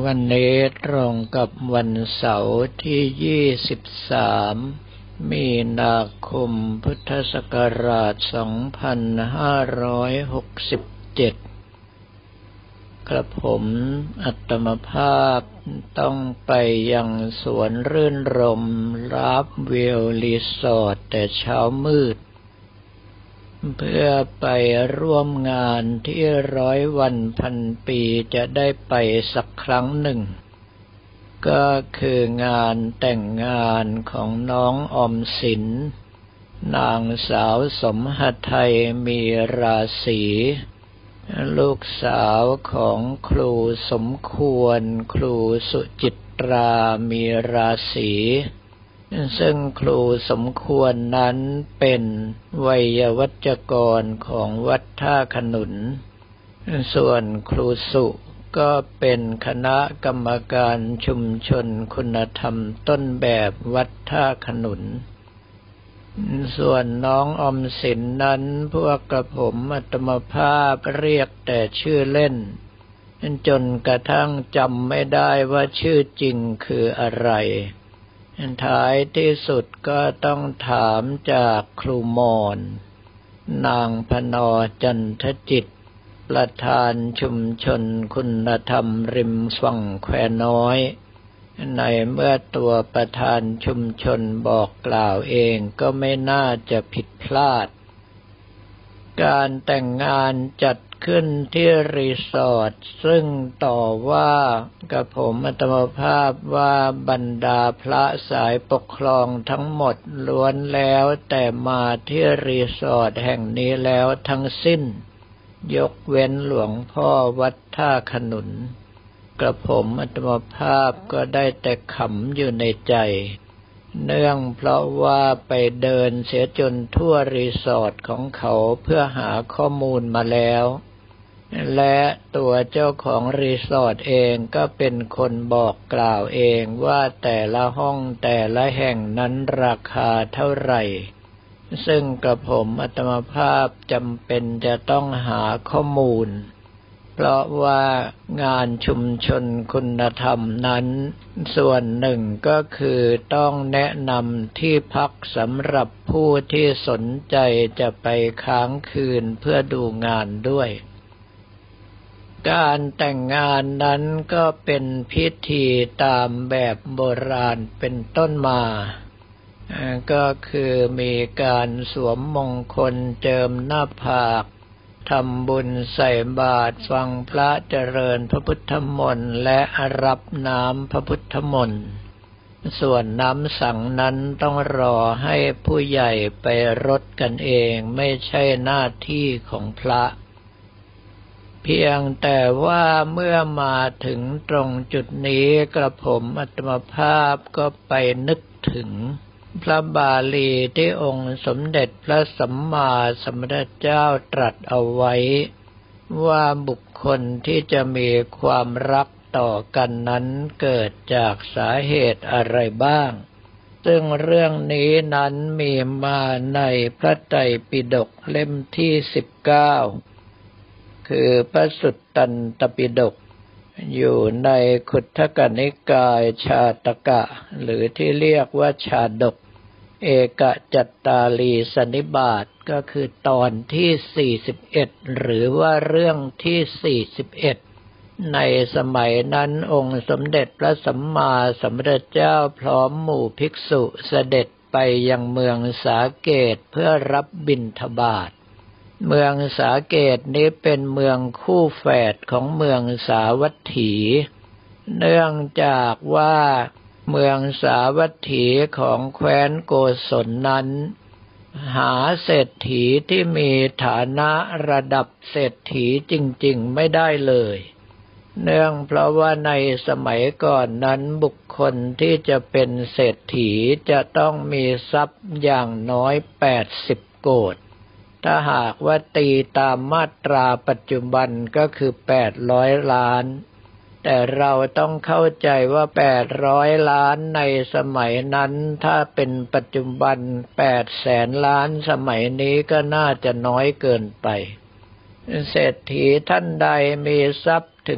วันนี้ตรงกับวันเสาร์ที่23มีนาคมพุทธศักราช2567กระผมอัตมภาพต้องไปยังสวนรื่นรมราฟเวลรีสอร์ทแต่เช้ามืดเพื่อไปร่วมงานที่100 วันพันปีจะได้ไปสักครั้งหนึ่งก็คืองานแต่งงานของน้องออมสินนางสาวสมหทัยมีราศีลูกสาวของครูสมควรครูสุจิตรามีราศีซึ่งครูสมควรนั้นเป็นไวยาวัจกรของวัดท่าขนุนส่วนครูสุก็เป็นคณะกรรมการชุมชนคุณธรรมต้นแบบวัดท่าขนุนส่วนน้องออมสินนั้นพวกกระผมอัตมภาพเรียกแต่ชื่อเล่นจนกระทั่งจำไม่ได้ว่าชื่อจริงคืออะไรท้ายที่สุดก็ต้องถามจากครูมอนนางพนจันทจิตประธานชุมชนคุณธรรมริมฝั่งแควน้อยในเมื่อตัวประธานชุมชนบอกกล่าวเองก็ไม่น่าจะผิดพลาดการแต่งงานจัดขึ้นที่รีสอร์ทซึ่งต่อว่ากับผมอัตมภาพว่าบรรดาพระสายปกครองทั้งหมดล้วนแล้วแต่มาที่รีสอร์ทแห่งนี้แล้วทั้งสิ้นยกเว้นหลวงพ่อวัดท่าขนุนกระผมอัตมภาพก็ได้แต่ขำอยู่ในใจเนื่องเพราะว่าไปเดินเสียจนทั่วรีสอร์ทของเขาเพื่อหาข้อมูลมาแล้วและตัวเจ้าของรีสอร์ทเองก็เป็นคนบอกกล่าวเองว่าแต่ละห้องแต่ละแห่งนั้นราคาเท่าไหร่ซึ่งกระผมอัตมภาพจำเป็นจะต้องหาข้อมูลเพราะว่างานชุมชนคุณธรรมนั้นส่วนหนึ่งก็คือต้องแนะนำที่พักสำหรับผู้ที่สนใจจะไปค้างคืนเพื่อดูงานด้วยการแต่งงานนั้นก็เป็นพิธีตามแบบโบราณเป็นต้นมาก็คือมีการสวมมงคลเจิมหน้าผากทำบุญใส่บาตรฟังพระเจริญพระพุทธมนต์และรับน้ำพระพุทธมนต์ส่วนน้ำสังนั้นต้องรอให้ผู้ใหญ่ไปรดกันเองไม่ใช่หน้าที่ของพระเพียงแต่ว่าเมื่อมาถึงตรงจุดนี้กระผมอัตมภาพก็ไปนึกถึงพระบาลีที่องค์สมเด็จพระสัมมาสัมพุทธเจ้าตรัสเอาไว้ว่าบุคคลที่จะมีความรักต่อกันนั้นเกิดจากสาเหตุอะไรบ้างซึ่งเรื่องนี้นั้นมีมาในพระไตรปิฎกเล่มที่19คือพระสุตตันตปิฎกอยู่ในขุททกนิกายชาตกะหรือที่เรียกว่าชาดกเอกจัตตาลีสนิบาตก็คือตอนที่41หรือว่าเรื่องที่41ในสมัยนั้นองค์สมเด็จพระสัมมาสัมพุทธเจ้าพร้อมหมู่ภิกษุเสด็จไปยังเมืองสาเกตเพื่อรับบิณฑบาตเมืองสาเกตนี้เป็นเมืองคู่แฝดของเมืองสาวัตถีเนื่องจากว่าเมืองสาวัตถีของแคว้นโกศลนั้นหาเศรษฐีที่มีฐานะระดับเศรษฐีจริงๆไม่ได้เลยเนื่องเพราะว่าในสมัยก่อนนั้นบุคคลที่จะเป็นเศรษฐีจะต้องมีทรัพย์อย่างน้อย80 โกฏถ้าหากว่าตีตามมาตราปัจจุบันก็คือ800 ล้านแต่เราต้องเข้าใจว่า800 ล้านในสมัยนั้นถ้าเป็นปัจจุบัน800,000 ล้านสมัยนี้ก็น่าจะน้อยเกินไปเศรษฐีท่านใดมีทรัพย์ถึง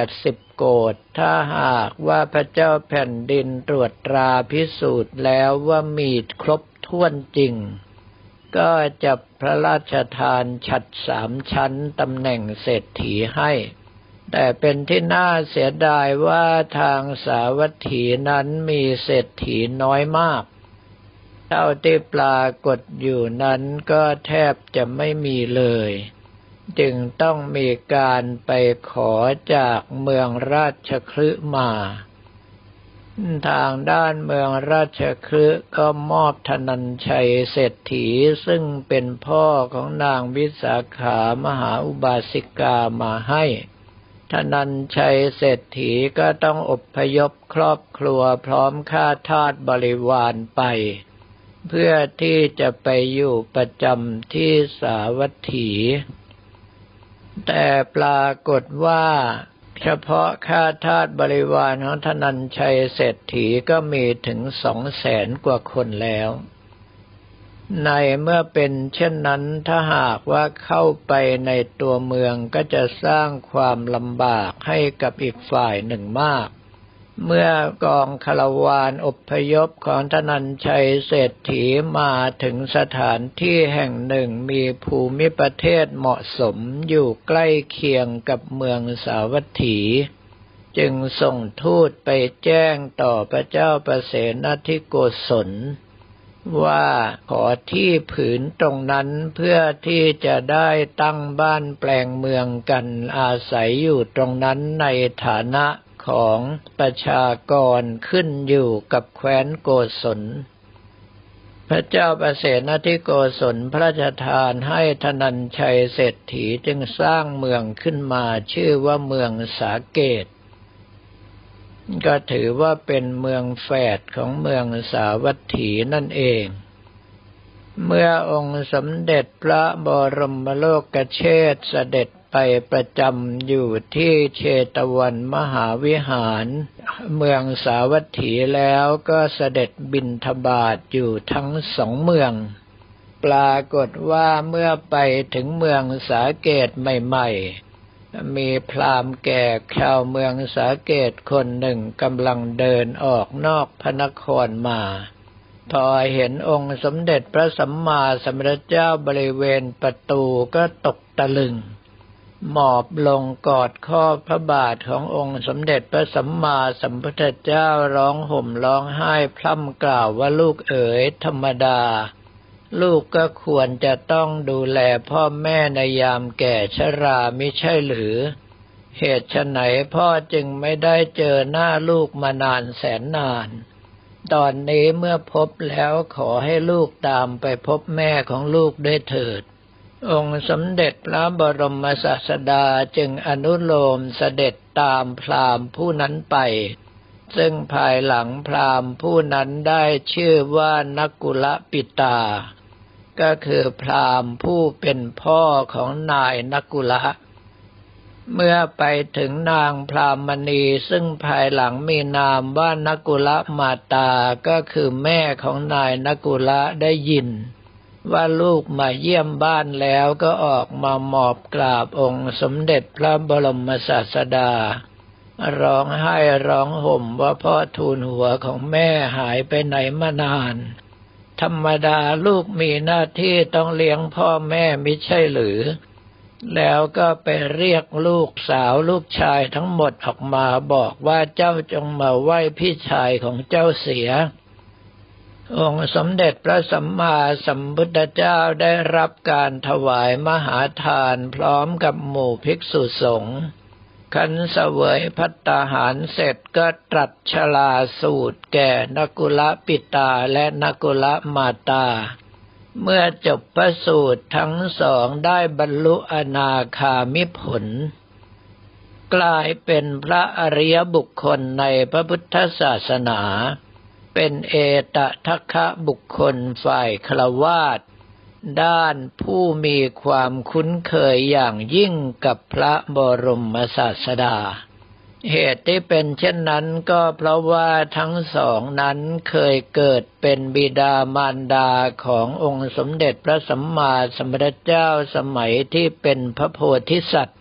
80 โกฏถ้าหากว่าพระเจ้าแผ่นดินตรวจตราพิสูจน์แล้วว่ามีครบถ้วนจริงก็จะพระราชทานฉัตร3 ชั้นตำแหน่งเศรษฐีให้แต่เป็นที่น่าเสียดายว่าทางสาวัตถีนั้นมีเศรษฐีน้อยมากเท่าที่ปรากฏอยู่นั้นก็แทบจะไม่มีเลยจึงต้องมีการไปขอจากเมืองราชคฤห์มาทางด้านเมืองราชคฤห์ก็มอบธนัญชัยเศรษฐีซึ่งเป็นพ่อของนางวิสาขามหาอุบาสิกามาให้ธนัญชัยเศรษฐีก็ต้องอพยพครอบครัวพร้อมข้าทาสบริวารไปเพื่อที่จะไปอยู่ประจำที่สาวัตถีแต่ปรากฏว่าเฉพาะข้าทาสบริวารของธนัญชัยเศรษฐีก็มีถึง200,000 กว่าคนแล้วในเมื่อเป็นเช่นนั้นถ้าหากว่าเข้าไปในตัวเมืองก็จะสร้างความลำบากให้กับอีกฝ่ายหนึ่งมากเมื่อกองคารวานอพยพของธนัญชัยเศรษฐีมาถึงสถานที่แห่งหนึ่งมีภูมิประเทศเหมาะสมอยู่ใกล้เคียงกับเมืองสาวัตถีจึงส่งทูตไปแจ้งต่อพระเจ้าประเสนทิโกศลว่าขอที่ผืนตรงนั้นเพื่อที่จะได้ตั้งบ้านแปลงเมืองกันอาศัยอยู่ตรงนั้นในฐานะของประชากรขึ้นอยู่กับแคว้นโกศลพระเจ้าประเสนทิโกศลพระราชทานให้ธนัญชัยเศรษฐีจึงสร้างเมืองขึ้นมาชื่อว่าเมืองสาเกตก็ถือว่าเป็นเมืองแฝดของเมืองสาวัตถีนั่นเองเมื่อองค์สมเด็จพระบรมโลกเชษฐ์เสด็จไปประจำอยู่ที่เชตวันมหาวิหารเมืองสาวัตถีแล้วก็เสด็จบิณฑบาตอยู่ทั้ง2 เมืองปรากฏว่าเมื่อไปถึงเมืองสาเกตใหม่ๆมีพราหมณ์แก่ชาวเมืองสาเกตคนหนึ่งกำลังเดินออกนอกพระนครมาพอเห็นองค์สมเด็จพระสัมมาสัมพุทธเจ้าบริเวณประตูก็ตกตะลึงหมอบลงกอดข้อพระบาทขององค์สมเด็จพระสัมมาสัมพุทธเจ้าร้องห่มร้องไห้พร่ำกล่าวว่าลูกเอ๋ยธรรมดาลูกก็ควรจะต้องดูแลพ่อแม่ในยามแก่ชรามิใช่หรือเหตุไฉนพ่อจึงไม่ได้เจอหน้าลูกมานานแสนนานตอนนี้เมื่อพบแล้วขอให้ลูกตามไปพบแม่ของลูกด้วยเถิดองค์สมเด็จพระบรมศาสดาจึงอนุโลมเสด็จตามพราหมณ์ผู้นั้นไปซึ่งภายหลังพราหมณ์ผู้นั้นได้ชื่อว่านักกุลปิตาก็คือพราหมณ์ผู้เป็นพ่อของนายนักกุลเมื่อไปถึงนางพรามณีซึ่งภายหลังมีนามว่านักกุลมาตาก็คือแม่ของนายนักกุลได้ยินว่าลูกมาเยี่ยมบ้านแล้วก็ออกมาหมอบกราบองค์สมเด็จพระบรมศาสดาร้องไห้ร้องห่มว่าพ่อทูลหัวของแม่หายไปไหนมานานธรรมดาลูกมีหน้าที่ต้องเลี้ยงพ่อแม่มิใช่หรือแล้วก็ไปเรียกลูกสาวลูกชายทั้งหมดออกมาบอกว่าเจ้าจงมาไหว้พี่ชายของเจ้าเสียองค์สมเด็จพระสัมมาสัมพุทธเจ้าได้รับการถวายมหาทานพร้อมกับหมู่ภิกษุสงฆ์ขันเสวยภัตตาหารเสร็จก็ตรัสชลาสูตรแก่นักกุลปิตาและนักกุลมาตาเมื่อจบพระสูตรทั้งสองได้บรรลุอนาคามิผลกลายเป็นพระอริยบุคคลในพระพุทธศาสนาเป็นเอตทัคคะบุคคลฝ่ายฆราวาสด้านผู้มีความคุ้นเคยอย่างยิ่งกับพระบรมศาสดาเหตุที่เป็นเช่นนั้นก็เพราะว่าทั้งสองนั้นเคยเกิดเป็นบิดามารดาขององค์สมเด็จพระสัมมาสัมพุทธเจ้าสมัยที่เป็นพระโพธิสัตว์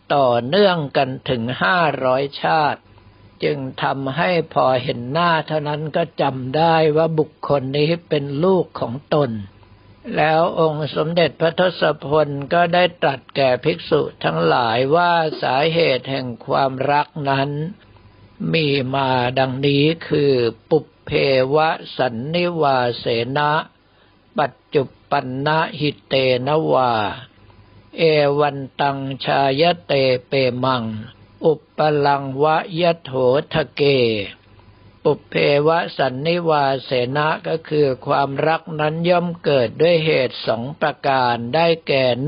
ต่อเนื่องกันถึง500 ชาติจึงทำให้พอเห็นหน้าเท่านั้นก็จำได้ว่าบุคคลนี้เป็นลูกของตนแล้วองค์สมเด็จพระทศพลก็ได้ตรัสแก่ภิกษุทั้งหลายว่าสาเหตุแห่งความรักนั้นมีมาดังนี้คือปุพเพวสันนิวาเสนะปัจจุปันนะหิเตนะวาเอวันตังชายเตเปมังอุปปลังวะยะโถทะเกปุพเพวสันนิวาเสนะก็คือความรักนั้นย่อมเกิดด้วยเหตุ2 ประการได้แก่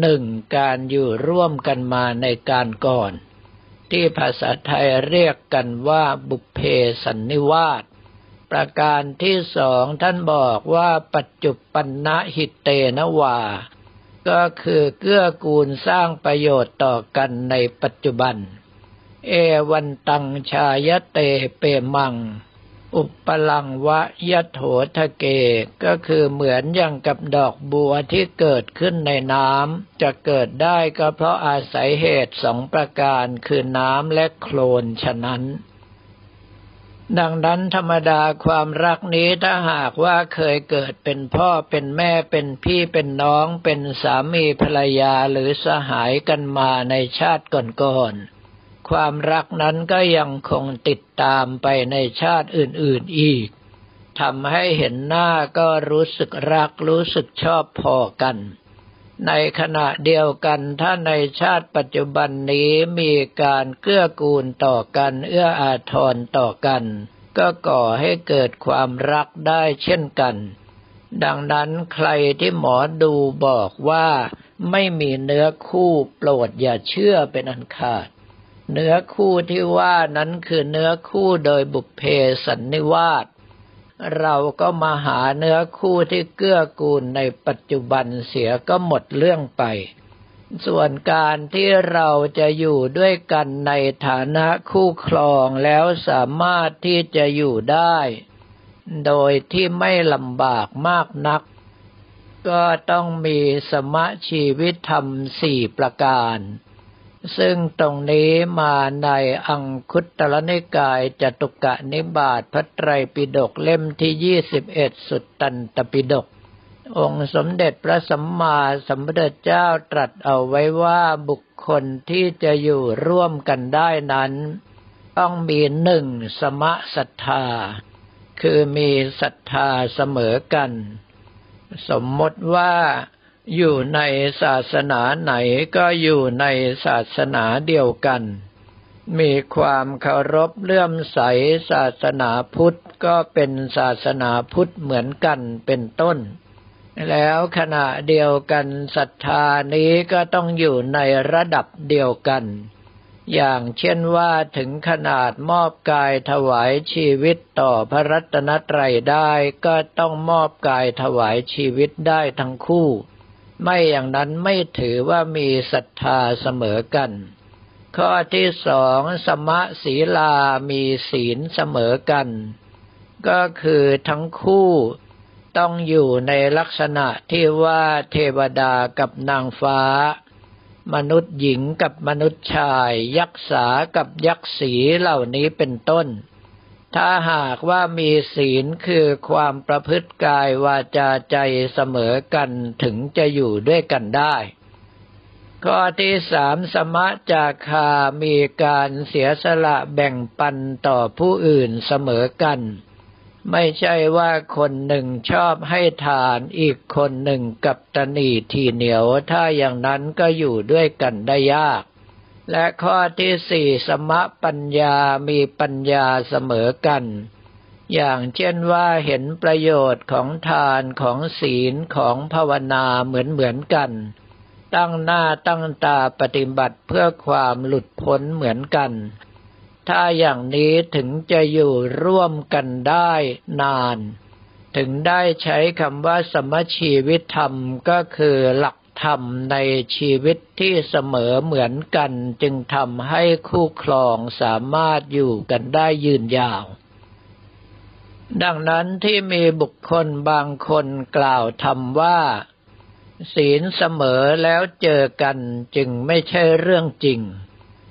1. การอยู่ร่วมกันมาในการก่อนที่ภาษาไทยเรียกกันว่าบุพเพสันนิวาสประการที่ 2ท่านบอกว่าปัจจุปันนะหิเตนะวาก็คือเกื้อกูลสร้างประโยชน์ต่อกันในปัจจุบันเอวันตังชายเตเปมังอุปปลังวะยะโถทะเกก็คือเหมือนอย่างกับดอกบัวที่เกิดขึ้นในน้ำจะเกิดได้ก็เพราะอาศัยเหตุ2 ประการคือน้ำและโคลนฉะนั้นดังนั้นธรรมดาความรักนี้ถ้าหากว่าเคยเกิดเป็นพ่อเป็นแม่เป็นพี่เป็นน้องเป็นสามีภรรยาหรือสหายกันมาในชาติก่อนๆความรักนั้นก็ยังคงติดตามไปในชาติอื่นๆอีกทำให้เห็นหน้าก็รู้สึกรักรู้สึกชอบพอกันในขณะเดียวกันถ้าในชาติปัจจุบันนี้มีการเกื้อกูลต่อกันเอื้ออาทรต่อกันก็ก่อให้เกิดความรักได้เช่นกันดังนั้นใครที่หมอดูบอกว่าไม่มีเนื้อคู่โปรดอย่าเชื่อเป็นอันขาดเนื้อคู่ที่ว่านั้นคือเนื้อคู่โดยบุพเพสันนิวาสเราก็มาหาเนื้อคู่ที่เกื้อกูลในปัจจุบันเสียก็หมดเรื่องไปส่วนการที่เราจะอยู่ด้วยกันในฐานะคู่ครองแล้วสามารถที่จะอยู่ได้โดยที่ไม่ลำบากมากนักก็ต้องมีสมชีวิตธรรม4 ประการซึ่งตรงนี้มาในอังคุตรนิกายจตุกนิบาตพระไตรปิฎกเล่มที่21สุตตันตปิฎกองค์สมเด็จพระสัมมาสัมพุทธเจ้าตรัสเอาไว้ว่าบุคคลที่จะอยู่ร่วมกันได้นั้นต้องมี 1. สมศรัทธาคือมีศรัทธาเสมอกันสมมติว่าอยู่ในศาสนาไหนก็อยู่ในศาสนาเดียวกันมีความเคารพเลื่อมใสศาสนาพุทธก็เป็นศาสนาพุทธเหมือนกันเป็นต้นแล้วขณะเดียวกันศรัทธานี้ก็ต้องอยู่ในระดับเดียวกันอย่างเช่นว่าถึงขนาดมอบกายถวายชีวิตต่อพระรัตนตรัยได้ก็ต้องมอบกายถวายชีวิตได้ทั้งคู่ไม่อย่างนั้นไม่ถือว่ามีศรัทธาเสมอกันข้อที่ 2สมศีลามีศีลเสมอกันก็คือทั้งคู่ต้องอยู่ในลักษณะที่ว่าเทวดากับนางฟ้ามนุษย์หญิงกับมนุษย์ชายยักษ์สากับยักษ์สีเหล่านี้เป็นต้นถ้าหากว่ามีศีลคือความประพฤติกายวาจาใจเสมอกันถึงจะอยู่ด้วยกันได้ข้อที่ 3สมจาคามีการเสียสละแบ่งปันต่อผู้อื่นเสมอกันไม่ใช่ว่าคนหนึ่งชอบให้ทานอีกคนหนึ่งกับตนีทีเหนียวถ้าอย่างนั้นก็อยู่ด้วยกันได้ยากและข้อที่ 4สมปัญญามีปัญญาเสมอกันอย่างเช่นว่าเห็นประโยชน์ของทานของศีลของภาวนาเหมือนกันตั้งหน้าตั้งตาปฏิบัติเพื่อความหลุดพ้นเหมือนกันถ้าอย่างนี้ถึงจะอยู่ร่วมกันได้นานถึงได้ใช้คำว่าสมชีวิตธรรมก็คือหลักธรรมในชีวิตที่เสมอเหมือนกันจึงทำให้คู่ครองสามารถอยู่กันได้ยืนยาวดังนั้นที่มีบุคคลบางคนกล่าวธรรมว่าศีลเสมอแล้วเจอกันจึงไม่ใช่เรื่องจริง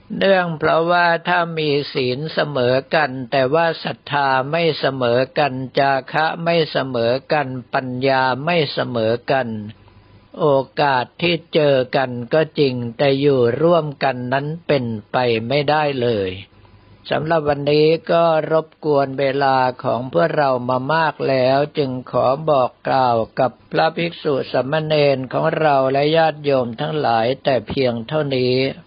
เนื่องเพราะว่าถ้ามีศีลเสมอกันแต่ว่าศรัทธาไม่เสมอกันจาคะไม่เสมอกันปัญญาไม่เสมอกันโอกาสที่เจอกันก็จริงแต่อยู่ร่วมกันนั้นเป็นไปไม่ได้เลยสำหรับวันนี้ก็รบกวนเวลาของพวกเรามามากแล้วจึงขอบอกกล่าวกับพระภิกษุสามเณรของเราและญาติโยมทั้งหลายแต่เพียงเท่านี้